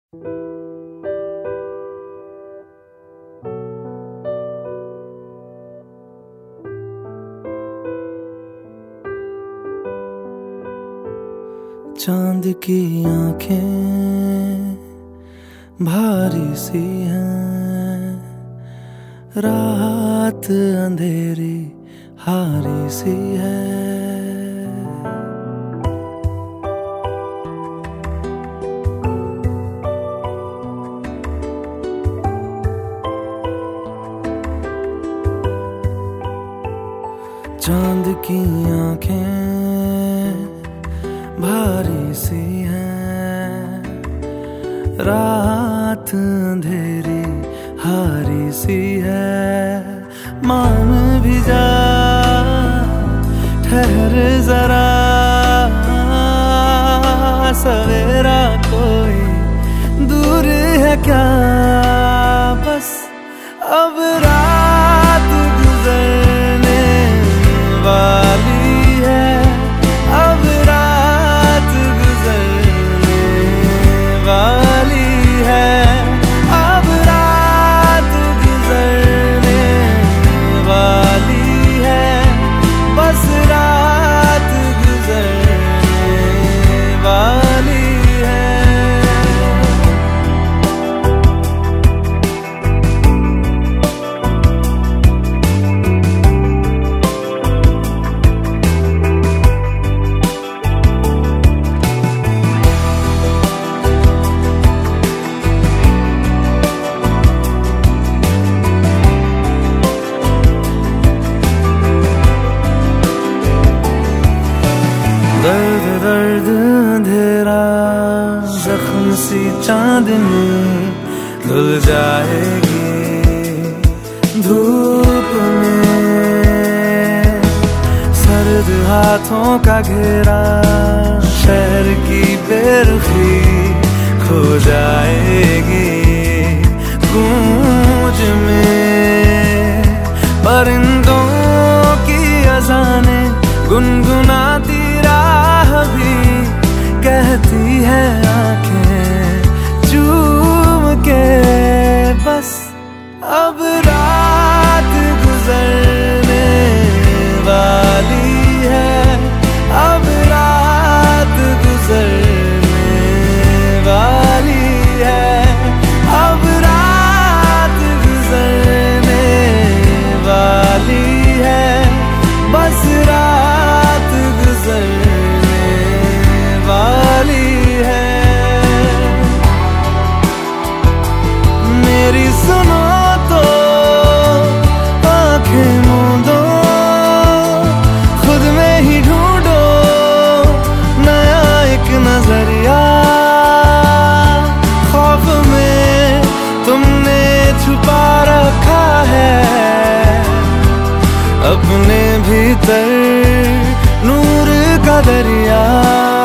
चांद की आंखें भारी सी हैं, रात अंधेरी हारी सी है। चांद की आंखें भारी सी हैं, रात अंधेरी हारी सी है। मान भी जा, ठहर जरा, सवेरा कोई दूर है क्या? बस अब रात गुजरने वाली है, अब रात गुजरने वाली है, अब रात गुजरने वाली है, बस रात गुजरने वाली है। दर्द दर्द अंधेरा, जख्म सी चांदनी धुल जाएगी धूप में। सर्द हाथों का घेरा, शहर की बेरुखी खो जाएगी गूंज में। परिंदों की अज़ानें गुनगुनाती राह भी कहती है आंखें चूम के। बस अब रात गुजरने वाली है, अब रात गुजरने वाली है, अब रात गुजरने वाली है, बस रात गुजरने वाली है। मेरी सुनो तो आंखें मूंदो, खुद में ही ढूंढो नया एक नजरिया। खौफ में तुमने छुपा रखा है अपने भीतर नूर का दरिया।